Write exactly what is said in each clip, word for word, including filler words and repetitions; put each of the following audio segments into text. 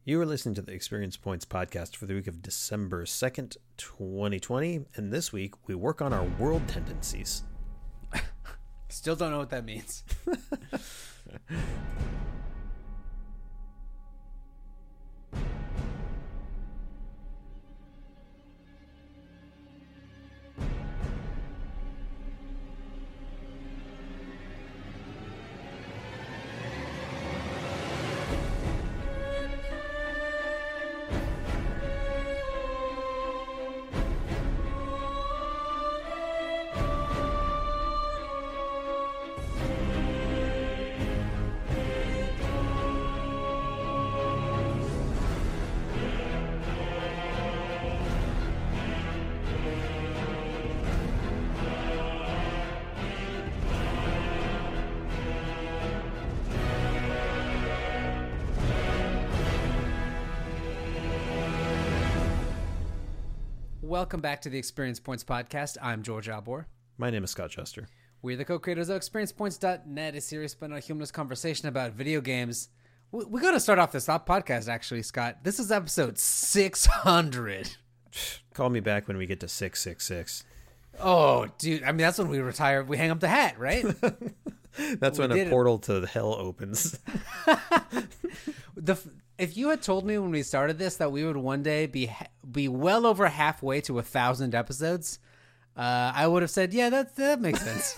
You are listening to the Experience Points podcast for the week of December second, twenty twenty, and this week we work on our world tendencies. Still don't know what that means. Welcome back to the Experience Points podcast. I'm George Albor. My name is Scott Chester. We're the co-creators of Experience Points dot net, a serious but not humorless conversation about video games. We, we got to start off this podcast, actually, Scott. This is episode six hundred. Call me back when we get to six six six. Oh, dude. I mean, that's when we retire. We hang up the hat, right? That's we when a portal it. to hell opens. the If you had told me when we started this that we would one day be be well over halfway to a thousand episodes, uh, I would have said, yeah, that, that makes sense.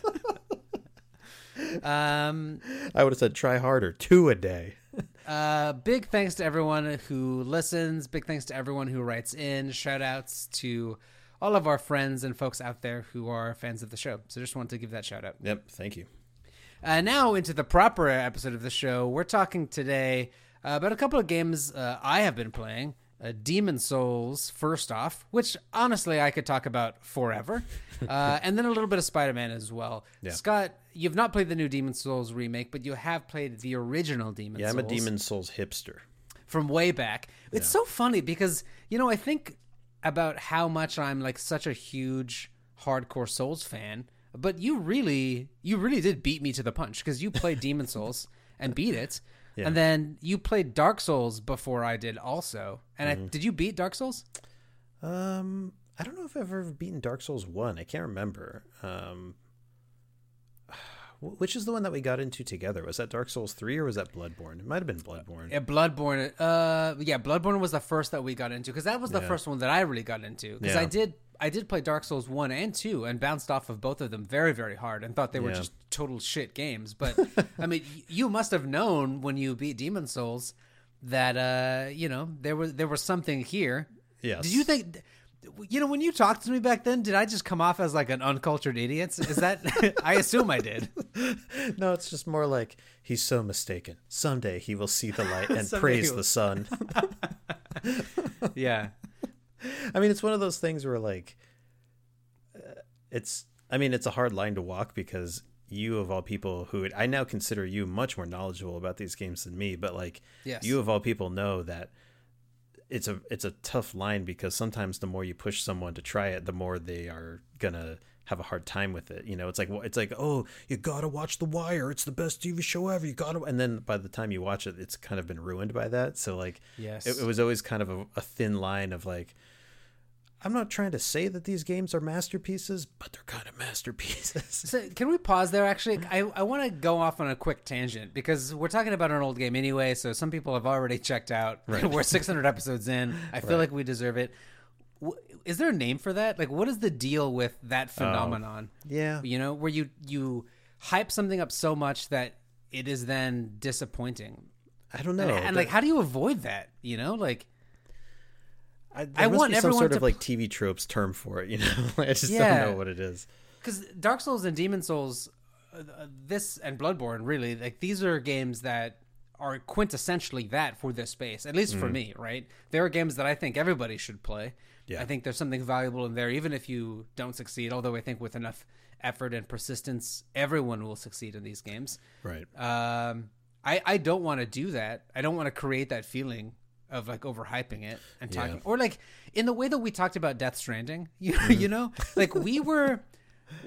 um, I would have said, try harder, two a day. uh, big thanks to everyone who listens. Big thanks to everyone who writes in. Shout outs to all of our friends and folks out there who are fans of the show. So just wanted to give that shout out. Yep, thank you. Uh, now into the proper episode of the show. We're talking today uh, about a couple of games uh, I have been playing. Uh, Demon's Souls, first off, which honestly I could talk about forever. Uh, and then a little bit of Spider-Man as well. Yeah. Scott, you've not played the new Demon's Souls remake, but you have played the original Demon's yeah, Souls. Yeah, I'm a Demon's Souls hipster. From way back. It's yeah. so funny because, you know, I think about how much I'm like such a huge hardcore Souls fan, but you really, you really did beat me to the punch because you played Demon's Souls and beat it. Yeah. And then you played Dark Souls before I did also. And mm-hmm. I, did you beat Dark Souls? Um, I don't know if I've ever beaten Dark Souls one. I can't remember. Um, which is the one that we got into together? Was that Dark Souls three or was that Bloodborne? It might have been Bloodborne. Yeah, Bloodborne. Uh, yeah, Bloodborne was the first that we got into because that was the yeah. first one that I really got into. Because yeah. I did, I did play Dark Souls one and two and bounced off of both of them very, very hard and thought they were yeah. just total shit games. But I mean, you must have known when you beat Demon's Souls that uh, you know there was there was something here. Yes. Did you think? You know, when you talked to me back then, did I just come off as like an uncultured idiot? Is that? I assume I did. No, it's just more like he's so mistaken. Someday he will see the light and praise will... the sun. Yeah. I mean, it's one of those things where like, uh, it's, I mean, it's a hard line to walk because you of all people who, I now consider you much more knowledgeable about these games than me, but like yes. you of all people know that it's a, it's a tough line because sometimes the more you push someone to try it, the more they are gonna have a hard time with it. You know, it's like, it's like, oh, you gotta watch The Wire. It's the best T V show ever. You gotta, and then by the time you watch it, it's kind of been ruined by that. So like, yes, it, it was always kind of a, a thin line of like, I'm not trying to say that these games are masterpieces, but they're kind of masterpieces. So can we pause there? Actually, I, I want to go off on a quick tangent because we're talking about an old game anyway. So some people have already checked out. Right. We're six hundred episodes in. I feel right. like we deserve it. Is there a name for that? Like, what is the deal with that phenomenon? Oh, yeah. You know, where you, you hype something up so much that it is then disappointing. I don't know. And, and like, how do you avoid that? You know, like, I, I want everyone some sort to... of like T V tropes term for it, you know. I just yeah. don't know what it is. Because Dark Souls and Demon's Souls, uh, this and Bloodborne, really, like these are games that are quintessentially that for this space. At least mm. for me, right? There are games that I think everybody should play. Yeah. I think there's something valuable in there, even if you don't succeed. Although I think with enough effort and persistence, everyone will succeed in these games. Right. Um, I I don't want to do that. I don't want to create that feeling of like overhyping it and talking yeah. or like in the way that we talked about Death Stranding, you, mm. you know, like we were,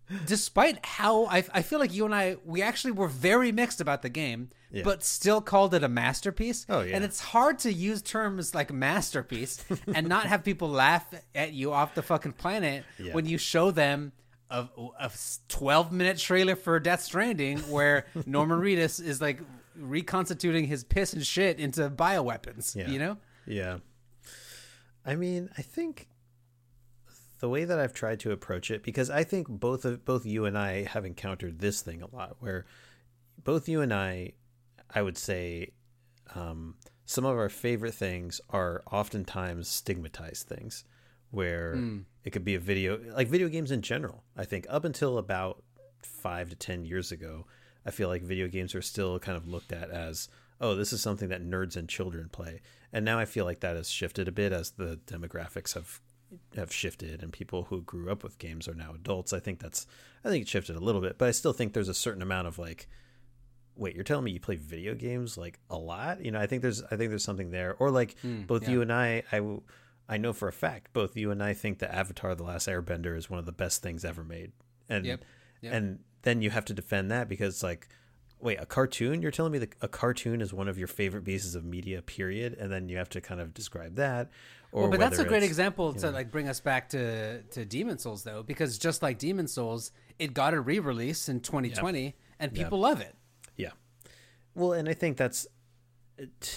despite how I, I feel like you and I, we actually were very mixed about the game, Yeah. but still called it a masterpiece. Oh, yeah. And it's hard to use terms like masterpiece and not have people laugh at you off the fucking planet Yeah. when you show them a, a twelve minute trailer for Death Stranding where Norman Reedus is like reconstituting his piss and shit into bioweapons, Yeah. you know? Yeah. I mean, I think the way that I've tried to approach it, because I think both of both you and I have encountered this thing a lot, where both you and I, I would say, um, some of our favorite things are oftentimes stigmatized things, where Mm. it could be a video, like video games in general. I think up until about five to ten years ago, I feel like video games are still kind of looked at as, oh, this is something that nerds and children play. And now I feel like that has shifted a bit as the demographics have have shifted and people who grew up with games are now adults. I think that's I think it shifted a little bit, but I still think there's a certain amount of like, wait, you're telling me you play video games like a lot? You know, I think there's I think there's something there. Or like Mm, both yeah. you and I, I w- I know for a fact both you and I think that Avatar: The Last Airbender is one of the best things ever made. And Yep. Yep. and then you have to defend that because like, wait, a cartoon? You're telling me that a cartoon is one of your favorite pieces of media, period? And then you have to kind of describe that. Or Well, but that's a whether great it's- example you to know. like bring us back to to Demon Souls though, because just like Demon Souls, it got a re-release in twenty twenty and people love it. Yeah. Well, and I think that's it,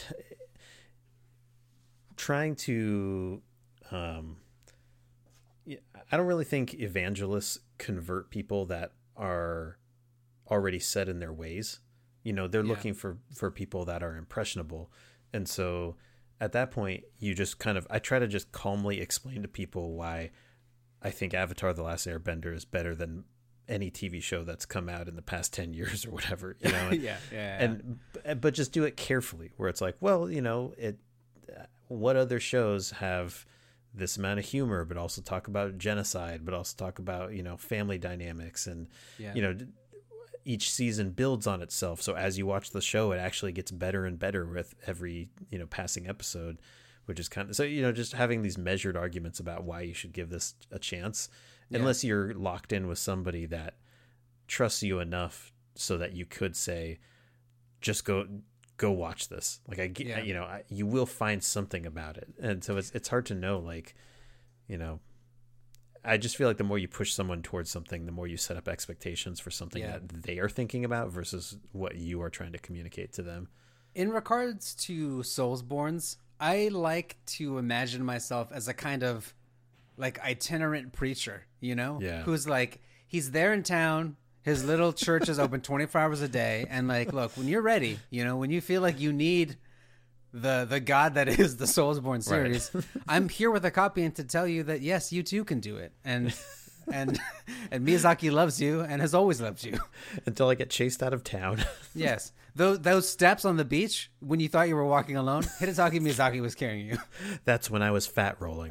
trying to. Um, yeah, I don't really think evangelists convert people that are already set in their ways. You know, they're Yeah. looking for for people that are impressionable, and so at that point, you just kind of I try to just calmly explain to people why I think Avatar: The Last Airbender is better than any T V show that's come out in the past ten years or whatever, you know. And, yeah, yeah, and but just do it carefully, where it's like, well, you know, it what other shows have this amount of humor but also talk about genocide, but also talk about, you know, family dynamics, and yeah. you know, each season builds on itself, so as you watch the show it actually gets better and better with every, you know, passing episode, which is kind of, so, you know, just having these measured arguments about why you should give this a chance. Yeah. Unless you're locked in with somebody that trusts you enough so that you could say, just go go watch this. Like I get, Yeah. you know, I, you will find something about it. And so it's it's hard to know, like, you know, I just feel like the more you push someone towards something, the more you set up expectations for something Yeah. that they are thinking about versus what you are trying to communicate to them. In regards to Soulsborns, I like to imagine myself as a kind of like itinerant preacher, you know, Yeah. who's like, he's there in town. His little church is open twenty-four hours a day. And like, look, when you're ready, you know, when you feel like you need the, the God that is the Soulsborne series, I'm here with a copy and to tell you that, yes, you too can do it. And, and, and Miyazaki loves you and has always loved you. Until I get chased out of town. Yes. Those, those steps on the beach when you thought you were walking alone, Hidetaka Miyazaki was carrying you. That's when I was fat rolling.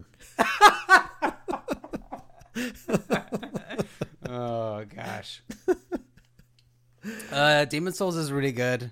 Oh gosh. Uh, Demon Souls is really good.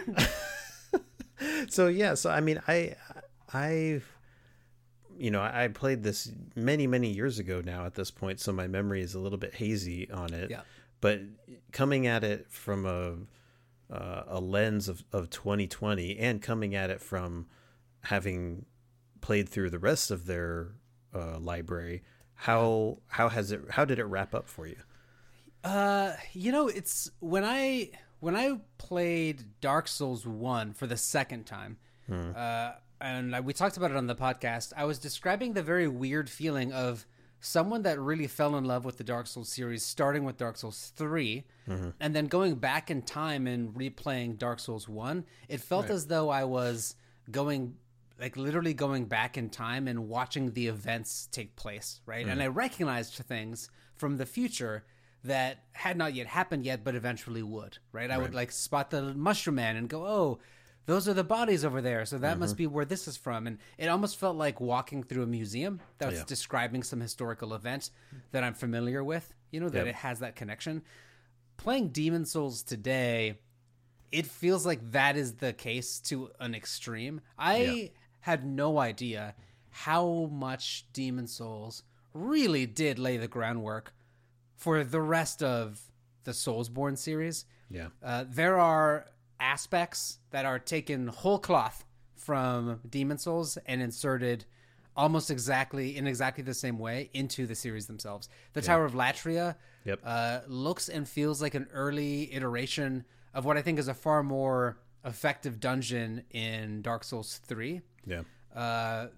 So yeah, so I mean, I, I, you know, I played this many, many years ago now at this point, so my memory is a little bit hazy on it. Yeah. But coming at it from a uh, a lens of, of twenty twenty, and coming at it from having played through the rest of their uh, library, how how has it how did it wrap up for you? Uh, you know, it's when I when I played Dark Souls one for the second time, uh, and I, we talked about it on the podcast. I was describing the very weird feeling of someone that really fell in love with the Dark Souls series, starting with Dark Souls three, and then going back in time and replaying Dark Souls one. It felt Right. as though I was going, like literally going back in time and watching the events take place, right? And I recognized things from the future that had not yet happened yet, but eventually would, right? I would like spot the Mushroom Man and go, oh, those are the bodies over there. So that must be where this is from. And it almost felt like walking through a museum that was Yeah. describing some historical event that I'm familiar with, you know, that Yep. it has that connection. Playing Demon Souls today, it feels like that is the case to an extreme. I Yeah. had no idea how much Demon Souls really did lay the groundwork for the rest of the Soulsborne series. Yeah. Uh, there are aspects that are taken whole cloth from Demon Souls and inserted almost exactly in exactly the same way into the series themselves. The yeah. Tower of Latria yep. uh, looks and feels like an early iteration of what I think is a far more effective dungeon in Dark Souls three. Yeah. Uh,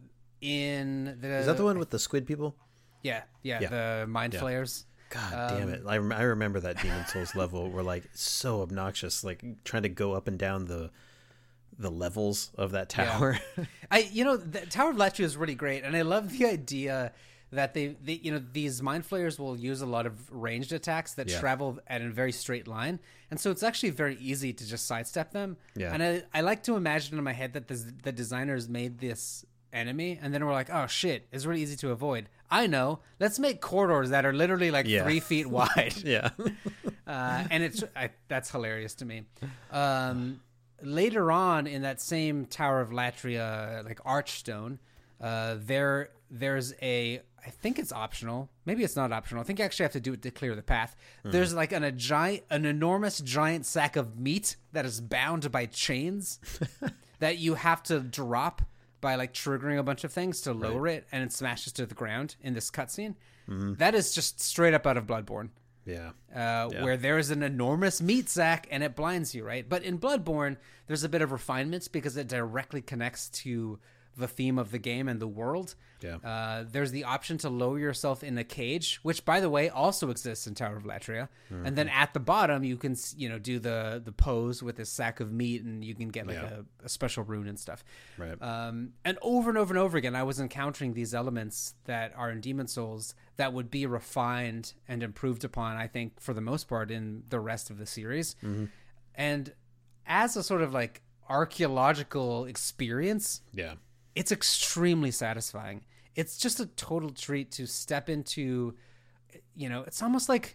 in the is that the one with the squid people? Yeah, yeah, yeah. the mind yeah. flayers. God um, damn it! I, rem- I remember that Demon Souls level were like so obnoxious, like trying to go up and down the the levels of that tower. Yeah. I, you know, the Tower of Latria is really great, and I love the idea that they, they you know, these mind flayers will use a lot of ranged attacks that yeah. travel at a very straight line, and so it's actually very easy to just sidestep them. Yeah. And I, I like to imagine in my head that this, the designers made this enemy, and then we're like, oh shit, it's really easy to avoid. I know, let's make corridors that are literally like yeah. three feet wide. yeah. uh, and it's I, that's hilarious to me. Um, later on in that same Tower of Latria, like Archstone, uh, there there's a, I think it's optional. Maybe it's not optional. I think you actually have to do it to clear the path. Mm. There's like an, a giant, an enormous giant sack of meat that is bound by chains that you have to drop by like triggering a bunch of things to lower right. it, and it smashes to the ground in this cutscene. Mm-hmm. That is just straight up out of Bloodborne. Yeah. Uh, yeah. Where there's an enormous meat sack and it blinds you, right? But in Bloodborne, there's a bit of refinements because it directly connects to the theme of the game and the world. Yeah. Uh, there's the option to lower yourself in a cage, which, by the way, also exists in Tower of Latria. Mm-hmm. And then at the bottom, you can, you know, do the the pose with this sack of meat, and you can get like yeah. a, a special rune and stuff. Right. Um, and over and over and over again, I was encountering these elements that are in Demon Souls that would be refined and improved upon, I think, for the most part, in the rest of the series. Mm-hmm. And as a sort of like archaeological experience, yeah, it's extremely satisfying. It's just a total treat to step into, you know, it's almost like,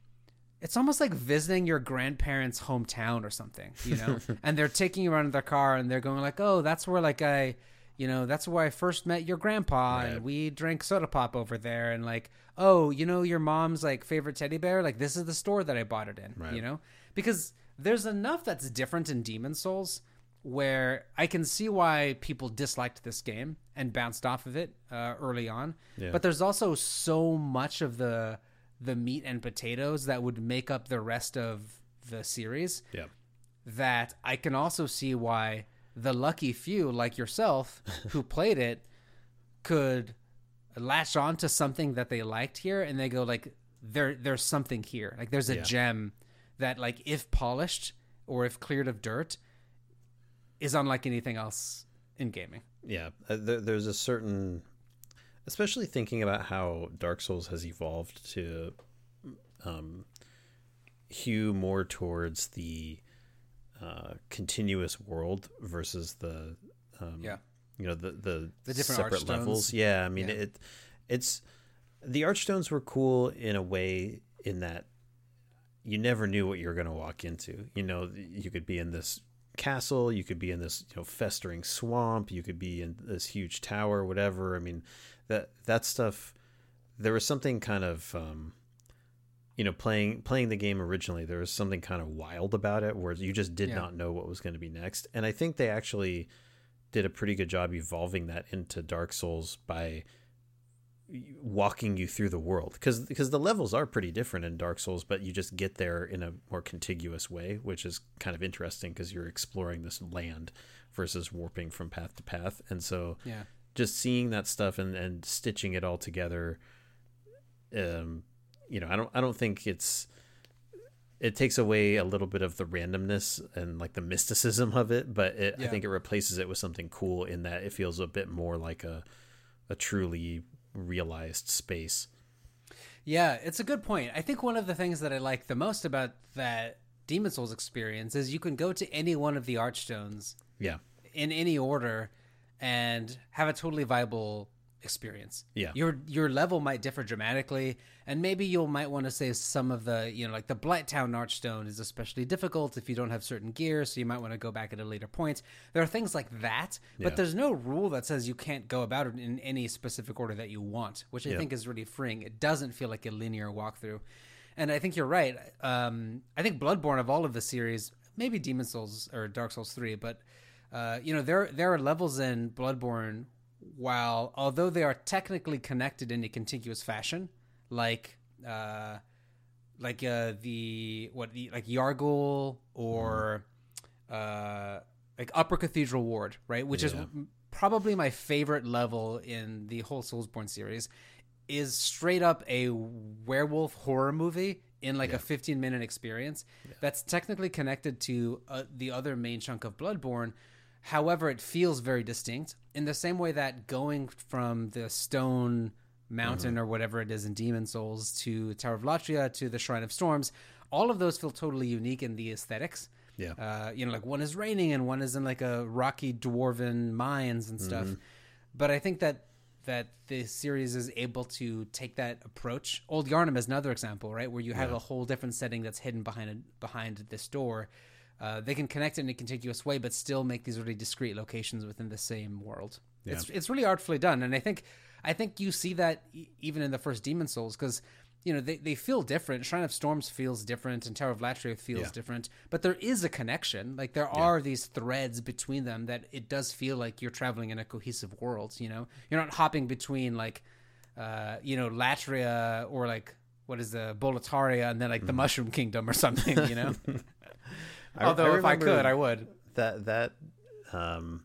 it's almost like visiting your grandparents' hometown or something, you know, and they're taking you around in their car and they're going like, oh, that's where like I, you know, that's where I first met your grandpa right. and we drank soda pop over there. And like, oh, you know, your mom's like favorite teddy bear, like this is the store that I bought it in, right. you know, because there's enough that's different in Demon Souls where I can see why people disliked this game and bounced off of it uh, early on. Yeah. But there's also so much of the the meat and potatoes that would make up the rest of the series yeah. that I can also see why the lucky few like yourself who played it could latch on to something that they liked here, and they go like, there there's something here. Like there's a yeah. gem that, like, if polished or if cleared of dirt, is unlike anything else in gaming. Yeah, uh, there, there's a certain, especially thinking about how Dark Souls has evolved to um, hew more towards the uh, continuous world versus the um, yeah, you know the the, the different separate archstones. levels. Yeah, I mean yeah. it. It's the archstones were cool in a way in that you never knew what you were going to walk into. You know, you could be in this castle, you could be in this, you know, festering swamp, you could be in this huge tower, whatever. I mean, that that stuff, there was something kind of um you know, playing playing the game originally, there was something kind of wild about it where you just did yeah. not know what was going to be next. And I think they actually did a pretty good job evolving that into Dark Souls by walking you through the world, because because the levels are pretty different in Dark Souls, but you just get there in a more contiguous way, which is kind of interesting because you're exploring this land versus warping from path to path. And so yeah, just seeing that stuff and, and stitching it all together, um you know, I don't I don't think it's it takes away a little bit of the randomness and like the mysticism of it, but it, yeah. I think it replaces it with something cool in that it feels a bit more like a a truly realized space. Yeah, it's a good point. I think one of the things that I like the most about that Demon Souls experience is you can go to any one of the Archstones yeah in any order and have a totally viable experience. Yeah. Your your level might differ dramatically, and maybe you might want to say some of the, you know, like the Blighttown Archstone is especially difficult if you don't have certain gear, so you might want to go back at a later point. There are things like that, but yeah. there's no rule that says you can't go about it in any specific order that you want, which I yeah. think is really freeing. It doesn't feel like a linear walkthrough. And I think you're right. Um, I think Bloodborne of all of the series, maybe Demon Souls or Dark Souls three, but uh, you know, there there are levels in Bloodborne, while although they are technically connected in a contiguous fashion, like uh, like uh, the what the like Yargul or uh, like Upper Cathedral Ward, right? Which yeah. is probably my favorite level in the whole Soulsborne series. Is straight up a werewolf horror movie in like yeah. a fifteen minute experience yeah. that's technically connected to uh, the other main chunk of Bloodborne. However, it feels very distinct in the same way that going from the stone mountain mm-hmm. or whatever it is in Demon Souls to Tower of Latria to the Shrine of Storms, all of those feel totally unique in the aesthetics. Yeah. Uh, you know, like one is raining and one is in like a rocky dwarven mines and stuff. Mm-hmm. But I think that that the series is able to take that approach. Old Yarnum is another example, right? Where you have yeah. a whole different setting that's hidden behind a, behind this door. Uh, they can connect it in a contiguous way, but still make these really discrete locations within the same world. Yeah. It's it's really artfully done, and I think I think you see that e- even in the first Demon Souls, because you know they, they feel different. Shrine of Storms feels different, and Tower of Latria feels yeah. different, but there is a connection. Like there yeah. are these threads between them that it does feel like you're traveling in a cohesive world. You know, you're not hopping between like uh, you know Latria or like what is the Boletaria and then like mm. the Mushroom Kingdom or something. You know. Although I if I could, I would. That that um,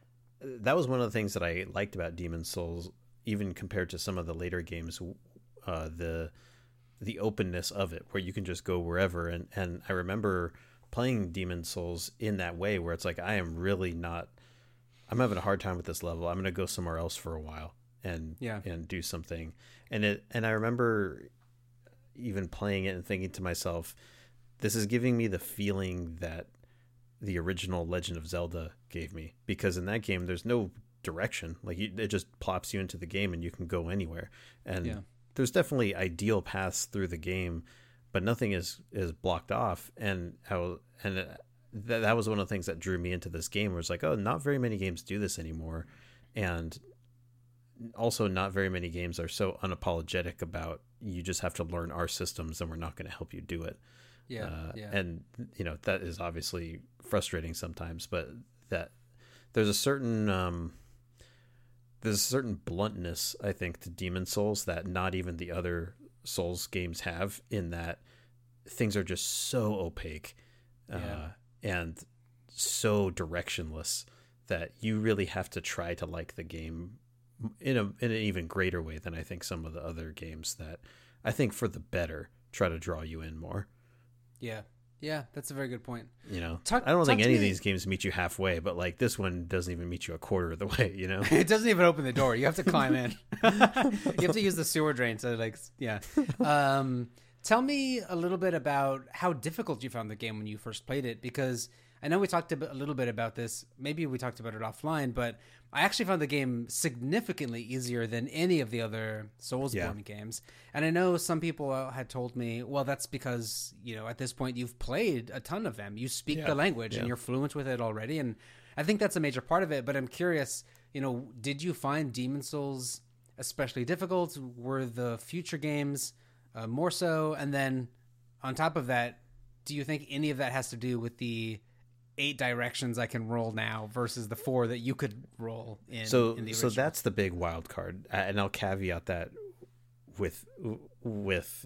that was one of the things that I liked about Demon Souls, even compared to some of the later games. Uh, the the openness of it, where you can just go wherever, and and I remember playing Demon Souls in that way, where it's like I am really not. I'm having a hard time with this level. I'm going to go somewhere else for a while and yeah. and do something. And it and I remember even playing it and thinking to myself, this is giving me the feeling that the original Legend of Zelda gave me, because in that game there's no direction. Like you, it just plops you into the game and you can go anywhere. And yeah. there's definitely ideal paths through the game, but nothing is is blocked off. And how and it, that that was one of the things that drew me into this game. Where it's like, oh, not very many games do this anymore, and also not very many games are so unapologetic about you just have to learn our systems and we're not going to help you do it. Yeah, uh, yeah. And you know that is obviously frustrating sometimes, but that there's a certain um, there's a certain bluntness, I think, to Demon Souls that not even the other Souls games have. In that things are just so opaque uh, yeah. and so directionless that you really have to try to like the game in a in an even greater way than I think some of the other games that I think for the better try to draw you in more. Yeah, yeah, that's a very good point. You know, talk, I don't think any me. of these games meet you halfway, but like this one doesn't even meet you a quarter of the way. You know, it doesn't even open the door. You have to climb in. You have to use the sewer drain to like, yeah. Um, tell me a little bit about how difficult you found the game when you first played it, because I know we talked a, bit, a little bit about this. Maybe we talked about it offline, but I actually found the game significantly easier than any of the other Soulsborne yeah. games. And I know some people had told me, well, that's because, you know, at this point you've played a ton of them. You speak yeah. the language yeah. and you're fluent with it already. And I think that's a major part of it. But I'm curious, you know, did you find Demon Souls especially difficult? Were the future games uh, more so? And then on top of that, do you think any of that has to do with the eight directions I can roll now versus the four that you could roll in? So, in the so that's the big wild card, and I'll caveat that with with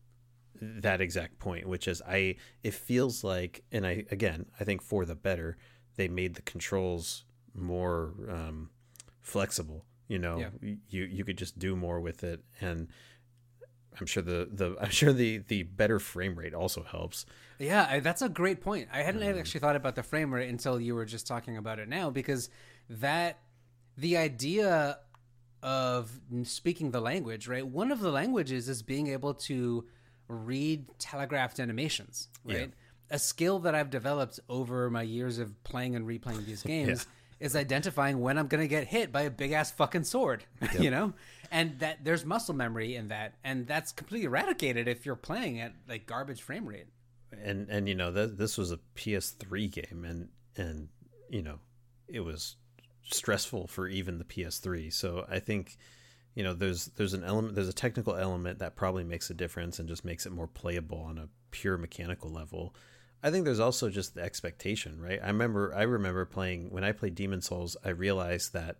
that exact point, which is I. It feels like, and I again, I think for the better, they made the controls more um, flexible. You know, yeah. you you could just do more with it, and I'm sure the, the I'm sure the, the better frame rate also helps. Yeah, I, that's a great point. I hadn't um, actually thought about the frame rate until you were just talking about it now, because that the idea of speaking the language, right? One of the languages is being able to read telegraphed animations, right? Yeah. A skill that I've developed over my years of playing and replaying these games. Yeah. Is identifying when I'm going to get hit by a big ass fucking sword, yep. you know, and that there's muscle memory in that, and that's completely eradicated if you're playing at like garbage frame rate. And and you know th- this was a P S three game, and and you know it was stressful for even the P S three. So I think you know, there's there's an element, there's a technical element that probably makes a difference and just makes it more playable on a pure mechanical level. I think there's also just the expectation, right? I remember I remember playing when I played Demon Souls, I realized that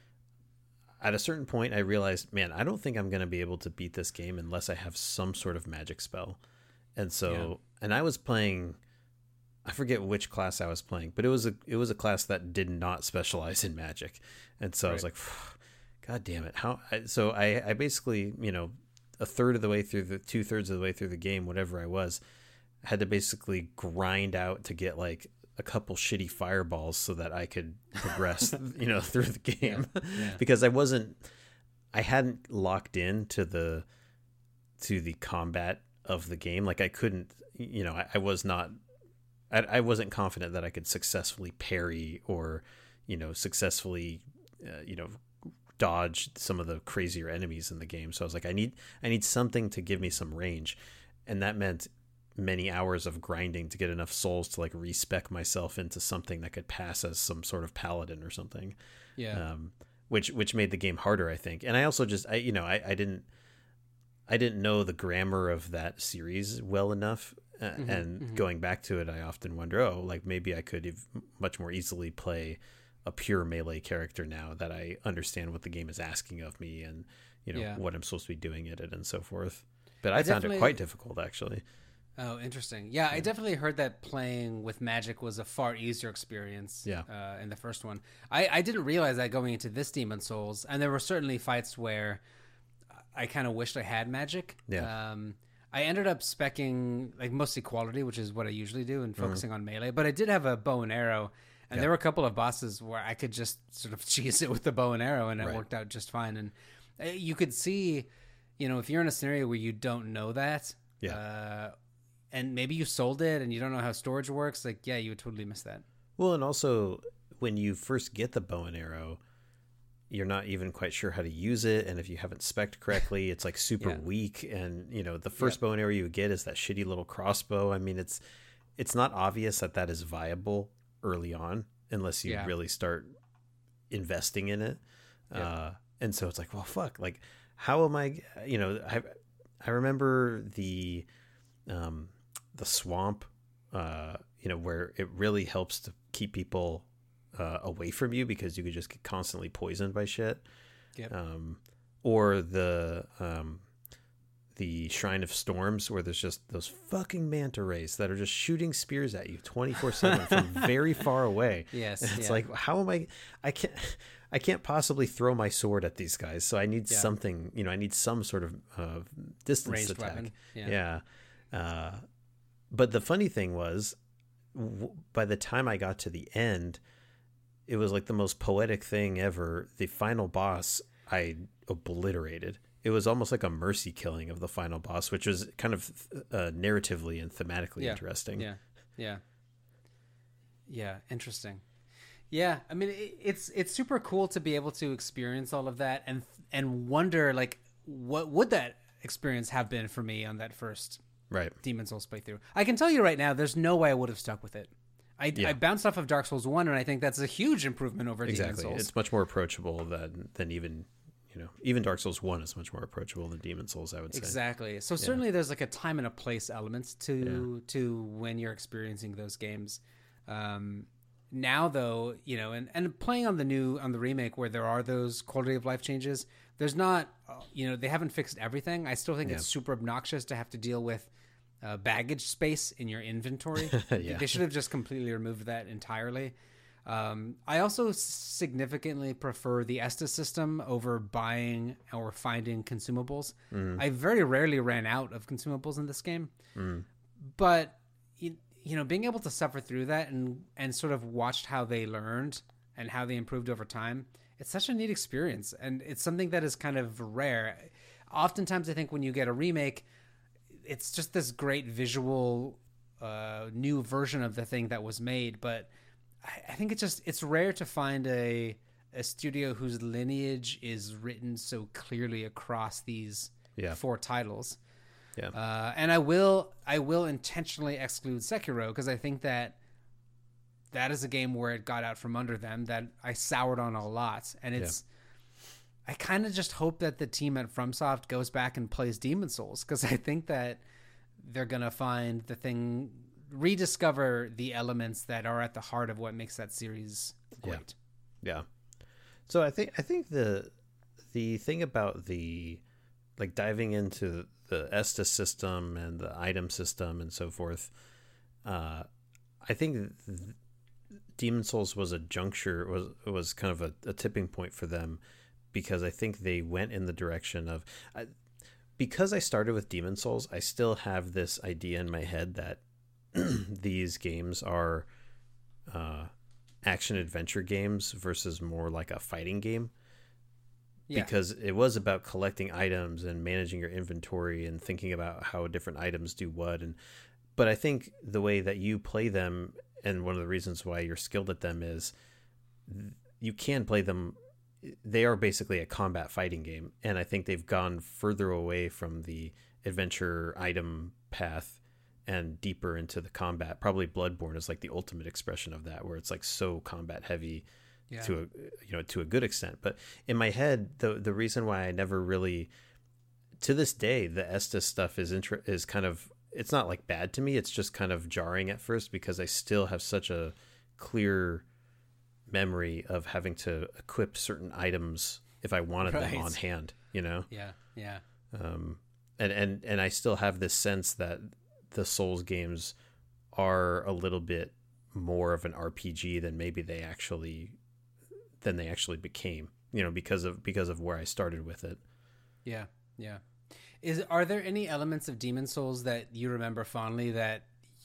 at a certain point I realized, man, I don't think I'm going to be able to beat this game unless I have some sort of magic spell. And so, yeah. and I was playing, I forget which class I was playing, but it was a it was a class that did not specialize in magic. And so right. I was like, God damn it. How so I, I basically, you know, a third of the way through the two thirds of the way through the game, whatever I was, had to basically grind out to get like a couple shitty fireballs so that I could progress, you know, through the game. Yeah. Yeah. Because I wasn't, I hadn't locked in to the, to the combat of the game. Like I couldn't, you know, I, I was not, I, I wasn't confident that I could successfully parry or, you know, successfully, uh, you know, dodge some of the crazier enemies in the game. So I was like, I need, I need something to give me some range. And that meant many hours of grinding to get enough souls to like respec myself into something that could pass as some sort of paladin or something. Yeah. Um, which, which made the game harder, I think. And I also just, I, you know, I, I didn't, I didn't know the grammar of that series well enough. Uh, mm-hmm, and mm-hmm. going back to it, I often wonder, oh, like maybe I could have much more easily play a pure melee character now that I understand what the game is asking of me and, you know, yeah. what I'm supposed to be doing at it and so forth. But I, I found it quite difficult, actually. Oh, interesting. Yeah, yeah, I definitely heard that playing with magic was a far easier experience yeah. uh, in the first one. I, I didn't realize that going into this Demon Souls, and there were certainly fights where I kind of wished I had magic. Yeah. Um, I ended up speccing like mostly quality, which is what I usually do, and focusing mm-hmm. on melee. But I did have a bow and arrow, and yeah. there were a couple of bosses where I could just sort of cheese it with the bow and arrow, and it right. worked out just fine. And you could see, you know, if you're in a scenario where you don't know that, yeah. uh, and maybe you sold it and you don't know how storage works, like, yeah, you would totally miss that. Well, and also when you first get the bow and arrow, you're not even quite sure how to use it. And if you haven't spec'd correctly, it's like super yeah. weak. And, you know, the first yeah. bow and arrow you get is that shitty little crossbow. I mean, it's, it's not obvious that that is viable early on unless you yeah. really start investing in it. Yeah. Uh, and so it's like, well, fuck, like, how am I, you know, I, I remember the, um, the swamp, uh, you know, where it really helps to keep people uh, away from you because you could just get constantly poisoned by shit. Yep. Um, or the um, the Shrine of Storms, where there's just those fucking manta rays that are just shooting spears at you twenty-four seven from very far away. Yes, and it's yeah. like, how am I? I can't. I can't possibly throw my sword at these guys, so I need yeah. something. You know, I need some sort of uh, distance ranged attack. Weapon. Yeah. yeah. Uh, But the funny thing was, w- by the time I got to the end, it was like the most poetic thing ever. The final boss, I obliterated. It was almost like a mercy killing of the final boss, which was kind of uh, narratively and thematically yeah. interesting. Yeah, yeah, yeah. Interesting. Yeah, I mean, it, it's it's super cool to be able to experience all of that and and wonder like what would that experience have been for me on that first. Right. Demon Souls playthrough. I can tell you right now, there's no way I would have stuck with it. I, yeah. I bounced off of Dark Souls one, and I think that's a huge improvement over exactly. Demon Souls. It's much more approachable than than even, you know, even Dark Souls one is much more approachable than Demon Souls, I would say. Exactly. So certainly yeah. there's like a time and a place element to yeah. to when you're experiencing those games. Um, now though, you know, and, and playing on the new on the remake where there are those quality of life changes, there's not, you know, they haven't fixed everything. I still think yeah. it's super obnoxious to have to deal with Uh, baggage space in your inventory. yeah. They should have just completely removed that entirely. Um, I also significantly prefer the Estus system over buying or finding consumables. Mm. I very rarely ran out of consumables in this game, mm. but you, you know, being able to suffer through that and and sort of watched how they learned and how they improved over time, it's such a neat experience, and it's something that is kind of rare. Oftentimes, I think when you get a remake, it's just this great visual uh, new version of the thing that was made, but I, I think it's just it's rare to find a a studio whose lineage is written so clearly across these yeah. four titles. Yeah, uh, and I will I will intentionally exclude Sekiro because I think that that is a game where it got out from under them that I soured on a lot, and it's I kind of just hope that the team at FromSoft goes back and plays Demon Souls, because I think that they're gonna find the thing, rediscover the elements that are at the heart of what makes that series great. Yeah. yeah. So I think I think the the thing about the like diving into the Estus system and the item system and so forth, uh, I think Demon Souls was a juncture, was was kind of a, a tipping point for them, because I think they went in the direction of, I, because I started with Demon Souls, I still have this idea in my head that these games are uh, action adventure games versus more like a fighting game. Yeah. Because it was about collecting items and managing your inventory and thinking about how different items do what. And but I think the way that you play them, and one of the reasons why you're skilled at them, is you can play them. They are basically a combat fighting game, and I think they've gone further away from the adventure item path and deeper into the combat. Probably Bloodborne is like the ultimate expression of that, where it's like so combat heavy. Yeah. To a you know to a good extent, but in my head, the the reason why I never really, to this day, the Estus stuff is inter- is kind of, it's not like bad to me. It's just kind of jarring at first, because I still have such a clear memory of having to equip certain items if I wanted right. them on hand. You know. Yeah. Yeah. Um, and and and I still have this sense that the Souls games are a little bit more of an R P G than maybe they actually. than they actually became, you know, because of because of where I started with it. Yeah, yeah. Is are there any elements of Demon Souls that you remember fondly that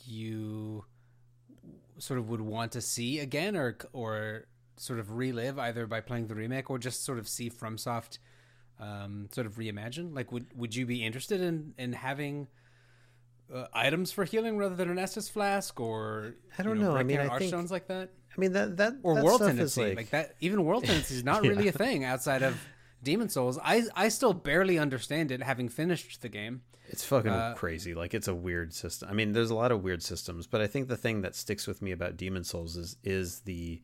you sort of would want to see again, or or sort of relive, either by playing the remake or just sort of see FromSoft um, sort of reimagine? Like, would would you be interested in in having uh, items for healing rather than an Estus flask, or I don't you know, know. I mean, I think stones like that. I mean that that or that world stuff tendency is like... like that. Even world tendency is not yeah. really a thing outside of Demon Souls. I I still barely understand it, having finished the game. It's fucking uh, crazy. Like, it's a weird system. I mean, there's a lot of weird systems, but I think the thing that sticks with me about Demon Souls is is the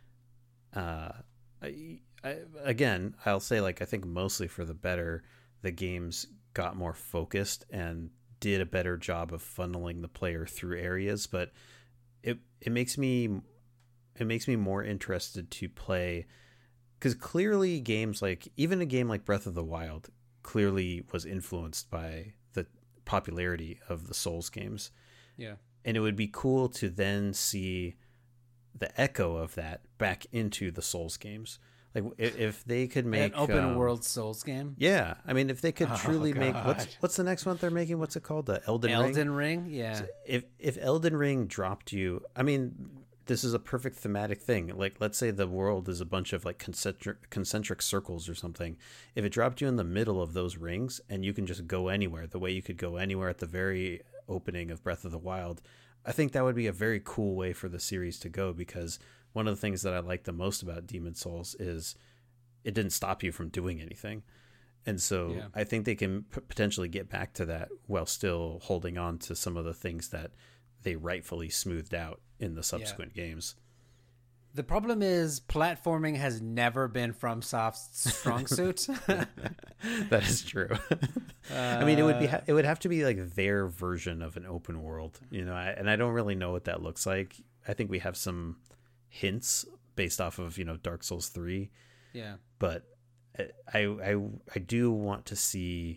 uh I, I, again, I'll say, like, I think mostly for the better, the games got more focused and did a better job of funneling the player through areas, but it it makes me it makes me more interested to play, because clearly games like, even a game like Breath of the Wild clearly was influenced by the popularity of the Souls games. Yeah. And it would be cool to then see the echo of that back into the Souls games. Like, if, if they could make an open um, world Souls game. Yeah. I mean, if they could Oh, truly make, God. what's what's the next one they're making? What's it called? The Elden Ring? Elden Ring, yeah. So if if Elden Ring dropped you, I mean, this is a perfect thematic thing. Like, let's say the world is a bunch of like concentric concentric circles or something. If it dropped you in the middle of those rings and you can just go anywhere, the way you could go anywhere at the very opening of Breath of the Wild, I think that would be a very cool way for the series to go, because one of the things that I like the most about Demon Souls is it didn't stop you from doing anything. And so yeah. I think they can p- potentially get back to that while still holding on to some of the things that they rightfully smoothed out in the subsequent yeah. games. The problem is platforming has never been FromSoft's strong suit. That is true. uh, I mean, it would be ha- it would have to be like their version of an open world, you know. I, and I don't really know what that looks like. I think we have some hints based off of, you know, Dark Souls three. Yeah. But I I I do want to see.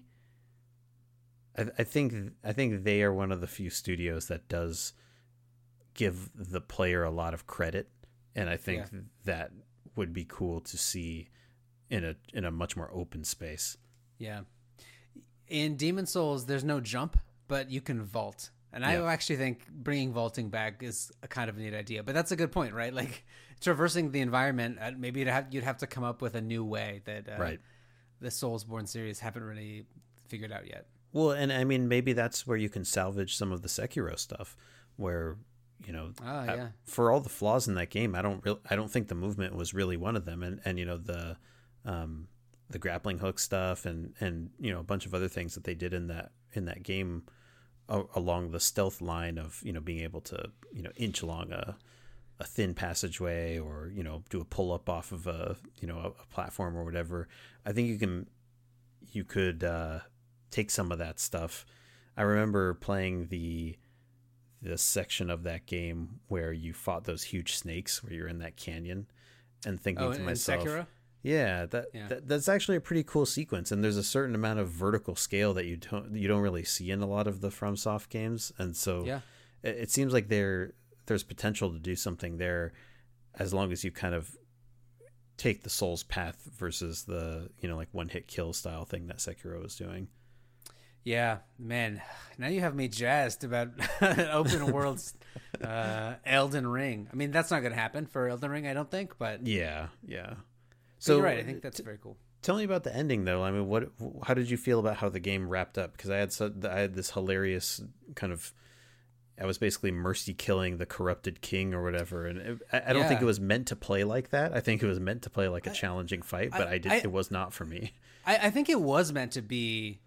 I, I think I think they are one of the few studios that does give the player a lot of credit, and I think yeah. that would be cool to see in a in a much more open space. Yeah. In Demon Souls, there's no jump, but you can vault. And I yeah. actually think bringing vaulting back is a kind of a neat idea. But that's a good point, right? Like, traversing the environment, maybe you'd have, you'd have to come up with a new way that uh, right. the Soulsborne series haven't really figured out yet. Well, and I mean, maybe that's where you can salvage some of the Sekiro stuff, where, you know, oh, yeah. I, for all the flaws in that game, I don't really, I don't think the movement was really one of them. And, and you know, the um, the grappling hook stuff and, and, you know, a bunch of other things that they did in that in that game along the stealth line of, you know, being able to, you know, inch along a a thin passageway, or you know, do a pull up off of a you know a, a platform or whatever. I think you can you could uh, take some of that stuff. I remember playing the the section of that game where you fought those huge snakes, where you're in that canyon, and thinking oh, to in myself, Sekiro? yeah, that, Yeah. that that's actually a pretty cool sequence, and there's a certain amount of vertical scale that you don't you don't really see in a lot of the FromSoft games, and so Yeah. it, it seems like there there's potential to do something there, as long as you kind of take the Souls path versus the you know like one hit kill style thing that Sekiro is doing. Yeah, man. Now you have me jazzed about open world uh, Elden Ring. I mean, that's not going to happen for Elden Ring, I don't think. But Yeah, yeah. so So you're right. I think that's t- very cool. tell me about the ending, though. I mean, what? How did you feel about how the game wrapped up? Because I had so, I had this hilarious kind of. I was basically mercy killing the corrupted king or whatever, and it, I, I don't think Yeah. it was meant to play like that. I think it was meant to play like a challenging fight, but I, I- did. I- it was not for me. I, I think it was meant to be.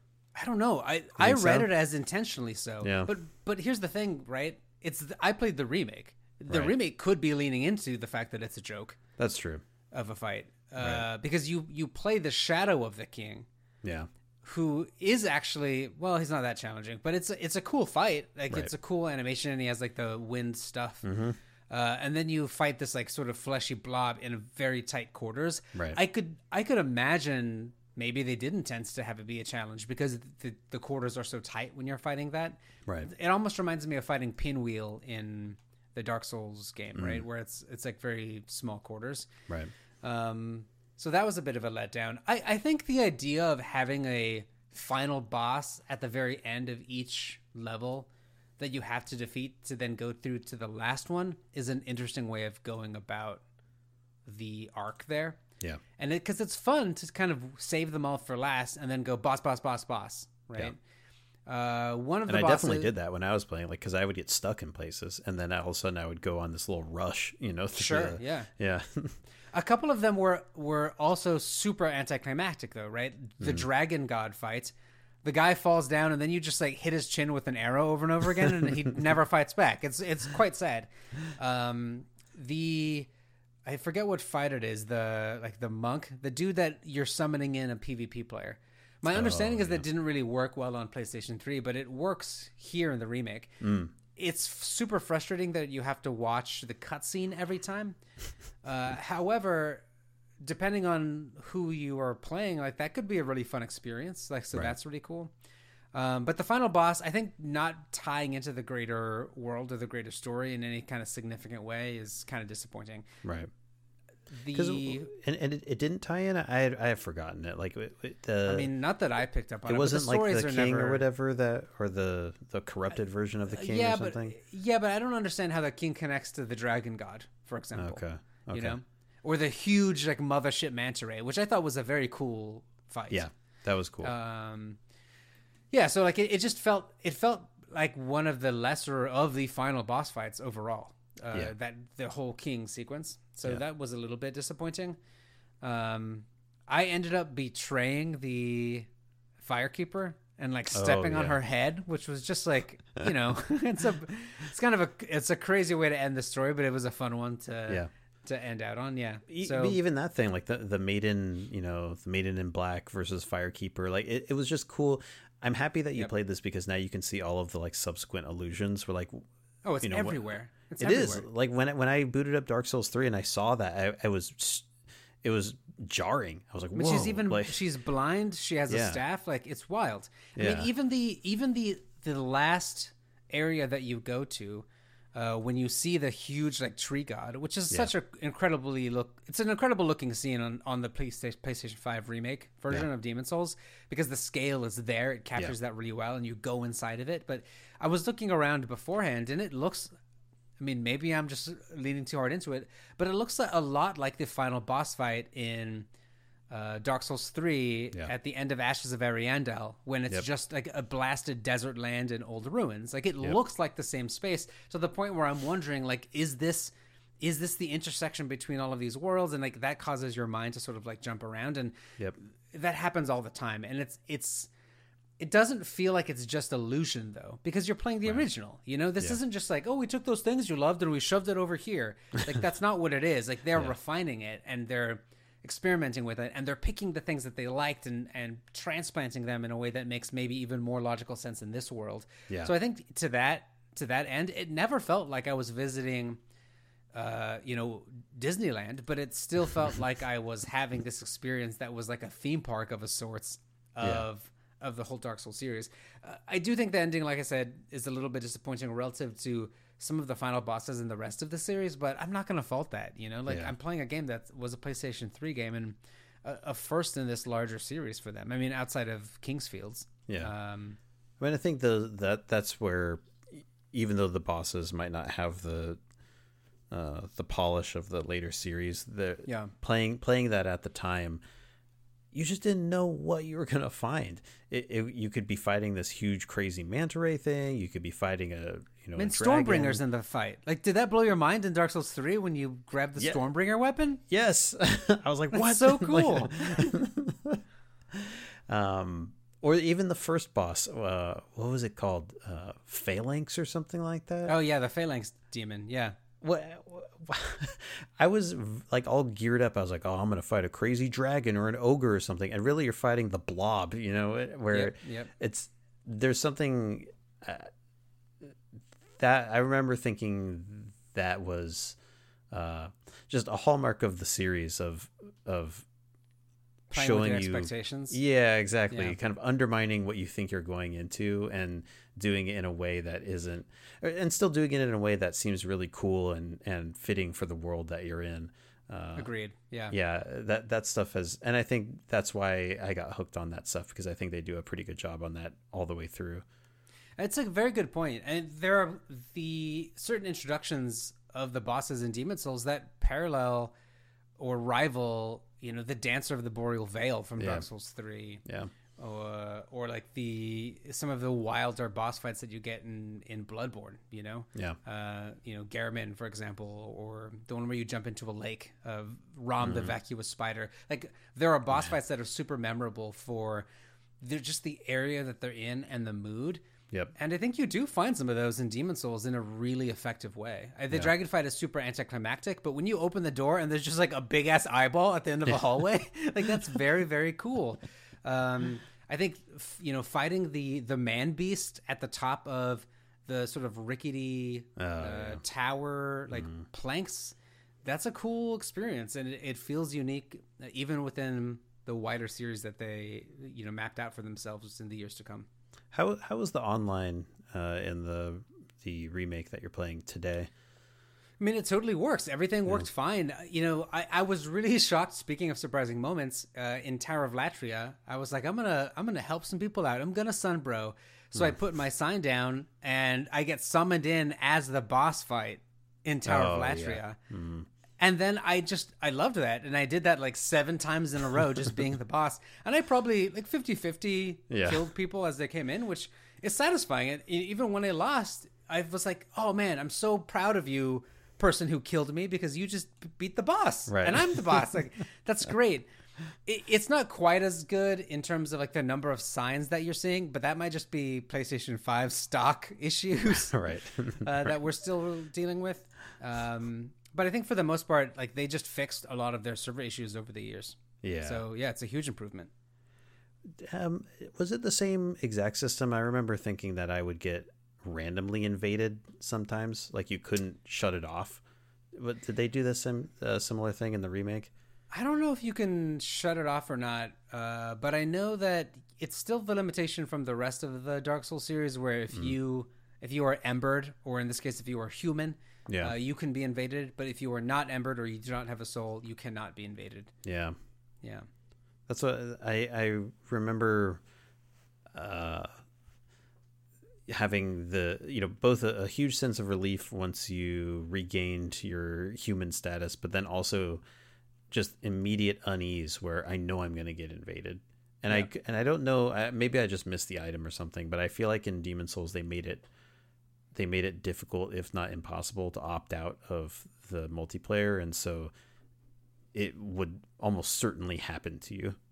I don't know. I, I think read so? it as intentionally so. Yeah. But but here's the thing, right? It's the, I played the remake. The Right. remake could be leaning into the fact that it's a joke That's true. of a fight, uh, Right. because you you play the shadow of the king, Yeah. who is actually, well, he's not that challenging, but it's a, it's a cool fight. Like Right. it's a cool animation, and he has like the wind stuff. Mm-hmm. Uh, and then you fight this like sort of fleshy blob in very tight quarters. Right. I could I could imagine maybe they did intend to have it be a challenge because the the quarters are so tight when you're fighting that. Right. It almost reminds me of fighting Pinwheel in the Dark Souls game, Mm. right, where it's it's like very small quarters. Right. Um, so that was a bit of a letdown. I, I think the idea of having a final boss at the very end of each level that you have to defeat to then go through to the last one is an interesting way of going about the arc there. Yeah. And it because it's fun to kind of save them all for last and then go boss, boss, boss, boss, right? Uh, one of And the I bosses, definitely did that when I was playing, like, because I would get stuck in places, and then all of a sudden I would go on this little rush, you know? through Sure, the- yeah. Yeah. A couple of them were were also super anticlimactic though, right? The dragon god fight. The guy falls down and then you just like hit his chin with an arrow over and over again and he never fights back. It's it's quite sad. Um the I forget what fight it is, the like the monk, the dude that you're summoning in a PvP player. My understanding is that didn't really work well on PlayStation three, but it works here in the remake. It's super frustrating that you have to watch the cutscene every time. Uh, however, depending on who you are playing, like that could be a really fun experience. Like, so Right. that's really cool. Um, but the final boss, I think, not tying into the greater world or the greater story in any kind of significant way is kind of disappointing. Right. Because The, and, and it, it didn't tie in. I had, I have forgotten it. Like it, it, the, I mean, not that I picked up on it. it wasn't but the like stories the are king never, or whatever that, or the the corrupted version of the king yeah, or something. but yeah, but I don't understand how the king connects to the dragon god, for example. Okay. Okay. You know, or the huge like mothership manta ray, which I thought was a very cool fight. Yeah, that was cool. Um, yeah. So like it, it just felt it felt like one of the lesser of the final boss fights overall. Uh, Yeah. That the whole king sequence. So Yeah. that was a little bit disappointing. Um, I ended up betraying the firekeeper and like stepping on yeah. her head, which was just like, you know, it's a it's kind of a it's a crazy way to end the story, but it was a fun one to Yeah. to end out on. Yeah. E- So even that thing, like the the maiden, you know, the maiden in black versus firekeeper, like it, it was just cool. I'm happy that you Yep. played this because now you can see all of the like subsequent allusions. Where like oh, it's you know, what- everywhere. It's it everywhere. is like when I, when I booted up Dark Souls three and I saw that, I, I was s- it was jarring. I was like, I mean, whoa, she's even like, she's blind. She has Yeah. a staff. Like it's wild. I Yeah. mean, even the even the the last area that you go to, uh, when you see the huge like tree god, which is Yeah. such an incredibly look. It's an incredible looking scene on, on the PlayStation PlayStation five remake version Yeah. of Demon Souls because the scale is there. It captures that really well, and you go inside of it. But I was looking around beforehand, and it looks. I mean, maybe I'm just leaning too hard into it, but it looks a lot like the final boss fight in uh, Dark Souls three Yeah. at the end of Ashes of Ariandel, when it's Yep. just like a blasted desert land and old ruins. Like it Yep. looks like the same space to the point where I'm wondering, like, is this is this the intersection between all of these worlds? And like that causes your mind to sort of like jump around, and Yep. that happens all the time. And it's it's it doesn't feel like it's just illusion though, because you're playing the right. original. You know, this yeah. isn't just like, oh, we took those things you loved and we shoved it over here. Like that's not what it is. Like they're yeah. refining it and they're experimenting with it and they're picking the things that they liked and and transplanting them in a way that makes maybe even more logical sense in this world. Yeah. So I think to that to that end, it never felt like I was visiting uh you know Disneyland, but it still felt like I was having this experience that was like a theme park of a sorts of yeah. of the whole Dark Souls series. uh, I do think the ending, like I said, is a little bit disappointing relative to some of the final bosses in the rest of the series, but I'm not gonna fault that. You know, like yeah. I'm playing a game that was a PlayStation three game and a, a first in this larger series for them. I mean, outside of Kingsfields. Yeah. um I mean, I think the that that's where, even though the bosses might not have the Uh, the polish of the later series, the yeah. playing playing that at the time, you just didn't know what you were gonna find. It, it, you could be fighting this huge, crazy manta ray thing. You could be fighting a you know. I mean, Stormbringer's in the fight. Like, did that blow your mind in Dark Souls three when you grabbed the yeah. Stormbringer weapon? Yes, I was like, That's what? So cool. um, or even the first boss. Uh, what was it called? Uh, Phalanx or something like that. Oh yeah, the Phalanx demon. Yeah. What I was like all geared up. I was like, oh, I'm gonna fight a crazy dragon or an ogre or something, and really you're fighting the blob, you know, where yep, yep. it's there's something uh, that I remember thinking that was uh, just a hallmark of the series of of Playing showing with you expectations. Yeah, exactly. Yeah. Kind of undermining what you think you're going into and doing it in a way that isn't, and still doing it in a way that seems really cool and, and fitting for the world that you're in. Uh, Agreed. Yeah. Yeah. That, that stuff has, and I think that's why I got hooked on that stuff, because I think they do a pretty good job on that all the way through. It's a very good point. And there are the certain introductions of the bosses in Demon Souls that parallel or rival, you know, the Dancer of the Boreal Veil from yeah. Dark Souls three. Yeah. Or, or like the some of the wilder boss fights that you get in, in Bloodborne, you know? Yeah. Uh, you know, Gehrman, for example, or the one where you jump into a lake, of Rom mm-hmm. the Vacuous Spider. Like, there are boss yeah. fights that are super memorable for they're just the area that they're in and the mood. Yep. And I think you do find some of those in Demon Souls in a really effective way. The yeah. dragon fight is super anticlimactic, but when you open the door and there's just like a big ass eyeball at the end of a hallway, like that's very, very cool. Um, I think, you know, fighting the, the man beast at the top of the sort of rickety uh, uh, yeah. tower, like mm. planks, that's a cool experience. And it, it feels unique, even within the wider series that they, you know, mapped out for themselves in the years to come. How how was the online uh, in the the remake that you're playing today? I mean, it totally works. Everything worked yeah. fine. You know, I, I was really shocked. Speaking of surprising moments, uh, in Tower of Latria, I was like, I'm gonna I'm gonna help some people out. I'm gonna sunbro. So mm. I put my sign down, and I get summoned in as the boss fight in Tower oh, of Latria. Yeah. Mm. And then I just, I loved that. And I did that like seven times in a row, just being the boss. And I probably like fifty-fifty yeah. killed people as they came in, which is satisfying. And even when I lost, I was like, oh man, I'm so proud of you, person who killed me, because you just beat the boss. Right. And I'm the boss. Like, that's great. It, it's not quite as good in terms of like the number of signs that you're seeing, but that might just be PlayStation five stock issues right. uh, right. that we're still dealing with. Um, But I think for the most part, like they just fixed a lot of their server issues over the years. Yeah. So yeah, it's a huge improvement. Um, was it the same exact system? I remember thinking that I would get randomly invaded sometimes, like you couldn't shut it off. But did they do the same uh, similar thing in the remake? I don't know if you can shut it off or not, uh, but I know that it's still the limitation from the rest of the Dark Souls series, where if mm. you if you are embered, or in this case, if you are human. Yeah, uh, you can be invaded, but if you are not embered or you do not have a soul, you cannot be invaded. Yeah, yeah. That's what I I remember. Uh, having the you know both a, a huge sense of relief once you regained your human status, but then also just immediate unease where I know I'm going to get invaded, and yeah. I and I don't know. Maybe I just missed the item or something, but I feel like in Demon Souls they made it. They made it difficult, if not impossible, to opt out of the multiplayer. And so it would almost certainly happen to you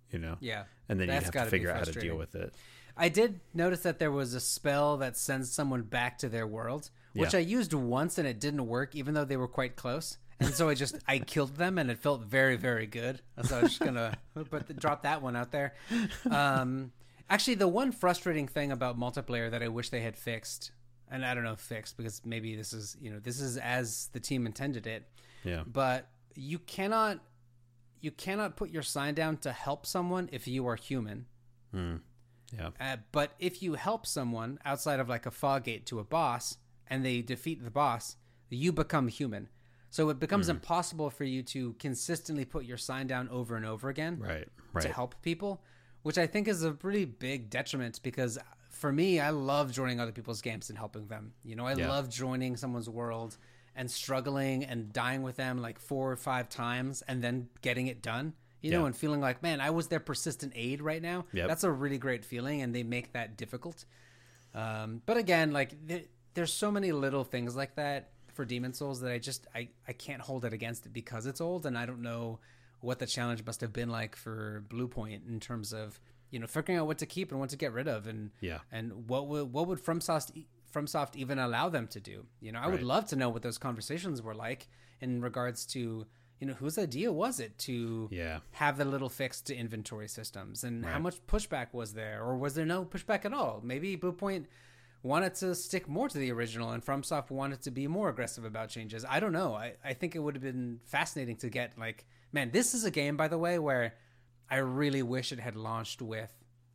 you know? Yeah. And then you That's have to gotta be figure out how to deal frustrating. with it. I did notice that there was a spell that sends someone back to their world, which Yeah. I used once and it didn't work, even though they were quite close. And so I just I killed them, and it felt very, very good. So I was just gonna but drop that one out there. Um, actually, the one frustrating thing about multiplayer that I wish they had fixed, and I don't know fixed because maybe this is you know this is as the team intended it, Yeah. but you cannot you cannot put your sign down to help someone if you are human. Mm. Yeah. Uh, but if you help someone outside of like a fog gate to a boss and they defeat the boss, you become human. So it becomes Mm. impossible for you to consistently put your sign down over and over again Right. Right. to help people, which I think is a really big detriment because for me, I love joining other people's games and helping them. You know, I Yeah. love joining someone's world and struggling and dying with them like four or five times and then getting it done. You know, Yeah. and feeling like, man, I was their persistent aid right now. Yep. That's a really great feeling, and they make that difficult. Um, but again, like th- there's so many little things like that for Demon Souls that I just I, I can't hold it against it because it's old, and I don't know what the challenge must have been like for Blue Point in terms of you know figuring out what to keep and what to get rid of, and Yeah. and what would what would FromSoft FromSoft even allow them to do. You know, I would Right. love to know what those conversations were like in regards to you know whose idea was it to Yeah. have the little fix to inventory systems, and how Right. much pushback was there, or was there no pushback at all? Maybe Blue Point wanted to stick more to the original and FromSoft wanted to be more aggressive about changes. I don't know. I, I think it would have been fascinating to get like, man, this is a game, by the way, where I really wish it had launched with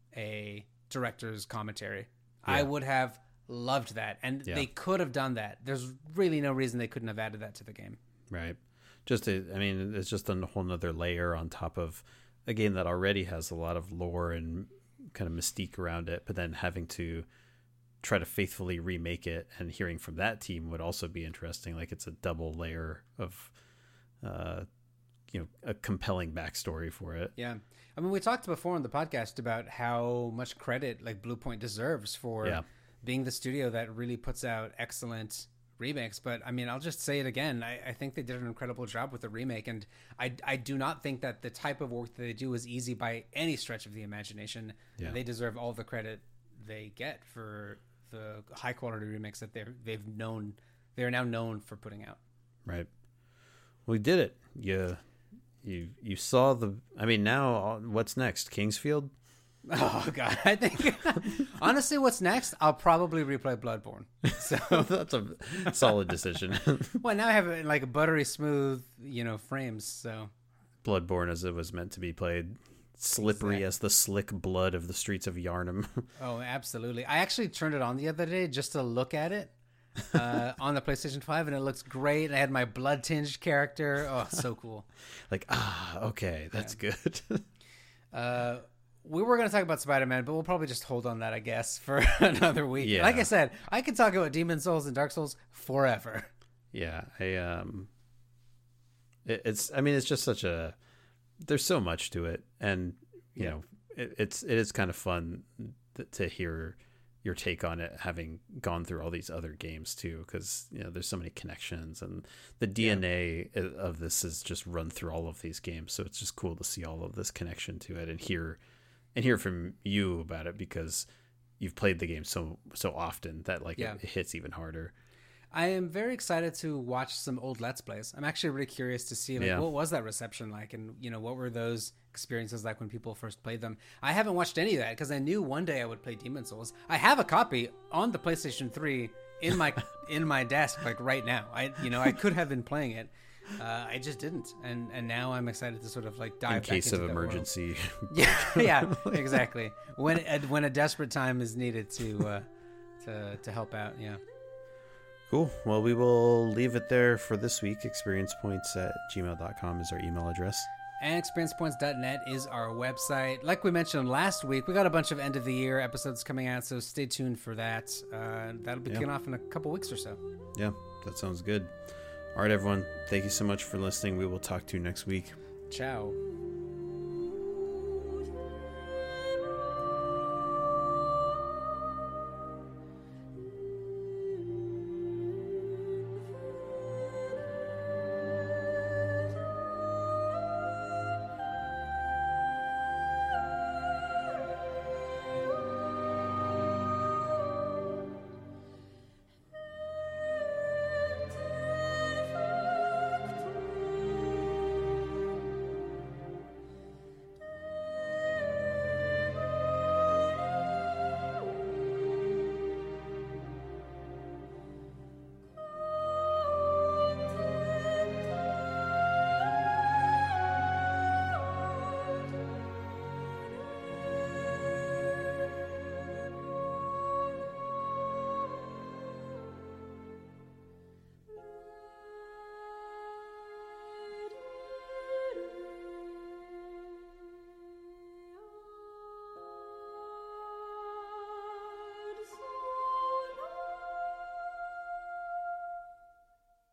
a director's commentary. I Yeah. would have loved that. And Yeah. they could have done that. There's really no reason they couldn't have added that to the game. Right. Just, a, I mean, it's just a whole nother layer on top of a game that already has a lot of lore and kind of mystique around it, but then having to try to faithfully remake it and hearing from that team would also be interesting. Like it's a double layer of, uh, you know, a compelling backstory for it. Yeah. I mean, we talked before on the podcast about how much credit like Blue Point deserves for Yeah. being the studio that really puts out excellent remakes. But I mean, I'll just say it again. I, I think they did an incredible job with the remake. And I, I do not think that the type of work that they do is easy by any stretch of the imagination. Yeah. They deserve all the credit they get for the high quality remakes that they're, they've known, they're now known for putting out. Right. We did it. You, you, you saw the, I mean, now what's next? Kingsfield? Oh god, I think honestly, what's next? I'll probably replay Bloodborne. So, That's a solid decision. well, now I have like a buttery smooth, you know, frames. So, Bloodborne as it was meant to be played, slippery Exactly. as the slick blood of the streets of Yarnum. oh, absolutely. I actually turned it on the other day just to look at it uh, on the PlayStation five, and it looks great. I had my blood tinged character. Oh, so cool. Like, ah, okay, that's good. Uh, we were going to talk about Spider-Man, but we'll probably just hold on that, I guess, for another week. Yeah. Like I said, I could talk about Demon Souls and Dark Souls forever. Yeah, I um, it, it's. I mean, it's just such a. There's so much to it, and you Yeah. know, it, it's it is kind of fun th- to hear your take on it, having gone through all these other games too, because you know there's so many connections, and the D N A of this is just run through all of these games. So it's just cool to see all of this connection to it and hear and hear from you about it because you've played the game so so often that like Yeah. it, it hits even harder. I am very excited to watch some old Let's Plays. I'm actually really curious to see like Yeah. what was that reception like, and you know what were those experiences like when people first played them. I haven't watched any of that because I knew one day I would play Demon Souls. I have a copy on the PlayStation three in my in my desk like right now. I you know I could have been playing it. Uh, I just didn't, and and now I'm excited to sort of like dive In back case into of that world. emergency. Yeah, yeah, exactly. When a, when a desperate time is needed to uh, to to help out. Yeah. Cool. Well, we will leave it there for this week. experiencepoints at gmail dot com is our email address. And experience points dot net is our website. Like we mentioned last week, we got a bunch of end of the year episodes coming out, so stay tuned for that. Uh, that'll be Yeah. kicking off in a couple weeks or so. Yeah, that sounds good. All right, everyone. Thank you so much for listening. We will talk to you next week. Ciao.